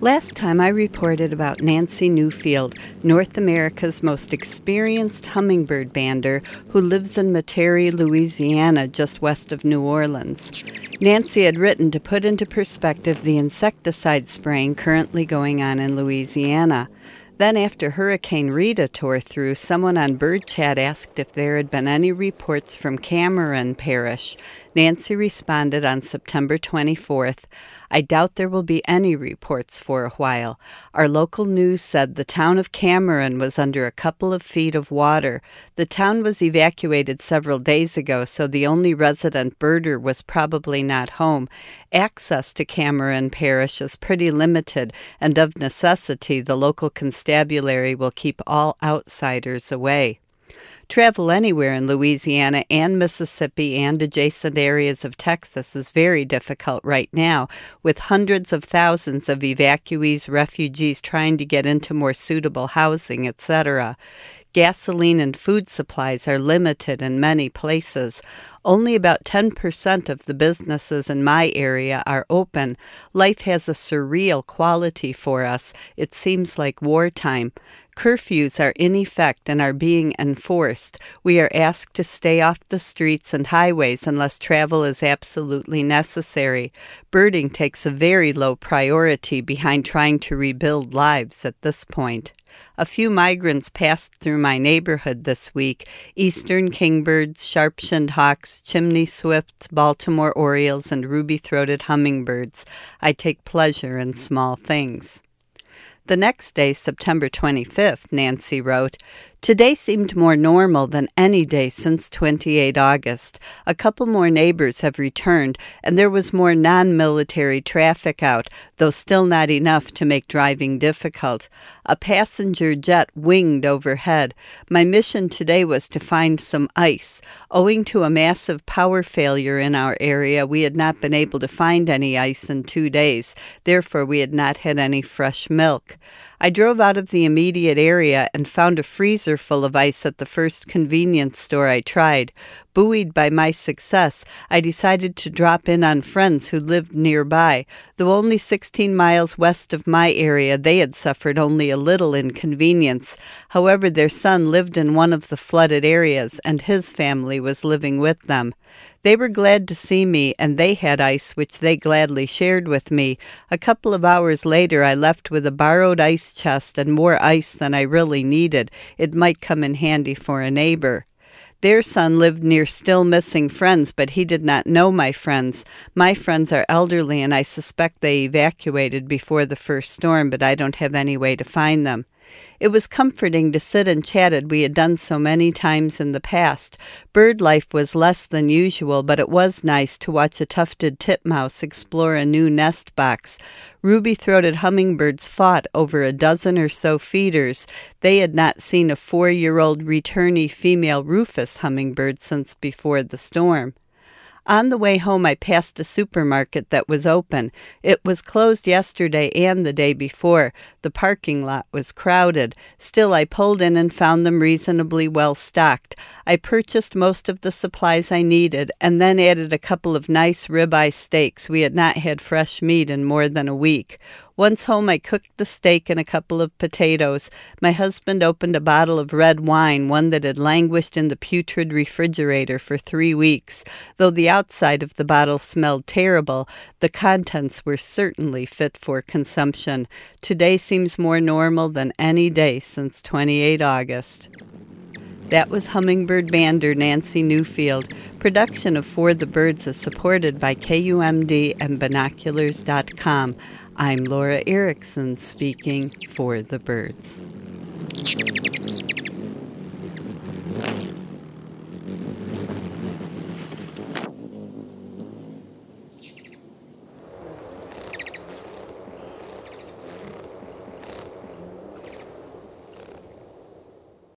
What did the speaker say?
Last time I reported about Nancy Newfield, North America's most experienced hummingbird bander who lives in Metairie, Louisiana, just west of New Orleans. Nancy had written to put into perspective the insecticide spraying currently going on in Louisiana. Then after Hurricane Rita tore through, someone on Bird Chat asked if there had been any reports from Cameron Parish. Nancy responded on September 24th, "I doubt there will be any reports for a while. Our local news said the town of Cameron was under a couple of feet of water. The town was evacuated several days ago, so the only resident birder was probably not home. Access to Cameron Parish is pretty limited, and of necessity the local constabulary will keep all outsiders away." Travel anywhere in Louisiana and Mississippi and adjacent areas of Texas is very difficult right now, with hundreds of thousands of evacuees, refugees trying to get into more suitable housing, etc. Gasoline and food supplies are limited in many places. Only about 10% of the businesses in my area are open. Life has a surreal quality for us. It seems like wartime. Curfews are in effect and are being enforced. We are asked to stay off the streets and highways unless travel is absolutely necessary. Birding takes a very low priority behind trying to rebuild lives at this point. A few migrants passed through my neighborhood this week: eastern kingbirds, sharp-shinned hawks, chimney swifts, Baltimore orioles, and ruby-throated hummingbirds. I take pleasure in small things. The next day, September 25th, Nancy wrote, "Today seemed more normal than any day since 28 August. A couple more neighbors have returned, and there was more non-military traffic out, though still not enough to make driving difficult. A passenger jet winged overhead. My mission today was to find some ice. Owing to a massive power failure in our area, we had not been able to find any ice in 2 days. Therefore, we had not had any fresh milk. I drove out of the immediate area and found a freezer full of ice at the first convenience store I tried. Buoyed by my success, I decided to drop in on friends who lived nearby. Though only 16 miles west of my area, they had suffered only a little inconvenience. However, their son lived in one of the flooded areas, and his family was living with them. They were glad to see me, and they had ice which they gladly shared with me. A couple of hours later, I left with a borrowed ice chest and more ice than I really needed. It might come in handy for a neighbor. Their son lived near still missing friends, but he did not know my friends. My friends are elderly, and I suspect they evacuated before the first storm, but I don't have any way to find them. It was comforting to sit and chat as we had done so many times in the past. Bird life was less than usual, but it was nice to watch a tufted titmouse explore a new nest box. Ruby-throated hummingbirds fought over a dozen or so feeders. They had not seen a 4-year-old returnee female rufous hummingbird since before the storm. On the way home, I passed a supermarket that was open. It was closed yesterday and the day before. The parking lot was crowded. Still, I pulled in and found them reasonably well stocked. I purchased most of the supplies I needed and then added a couple of nice ribeye steaks. We had not had fresh meat in more than a week. Once home, I cooked the steak and a couple of potatoes. My husband opened a bottle of red wine, one that had languished in the putrid refrigerator for 3 weeks. Though the outside of the bottle smelled terrible, the contents were certainly fit for consumption. Today seems more normal than any day since 28 August. That was hummingbird bander Nancy Newfield. Production of For the Birds is supported by KUMD and Binoculars.com. I'm Laura Erickson speaking for the birds.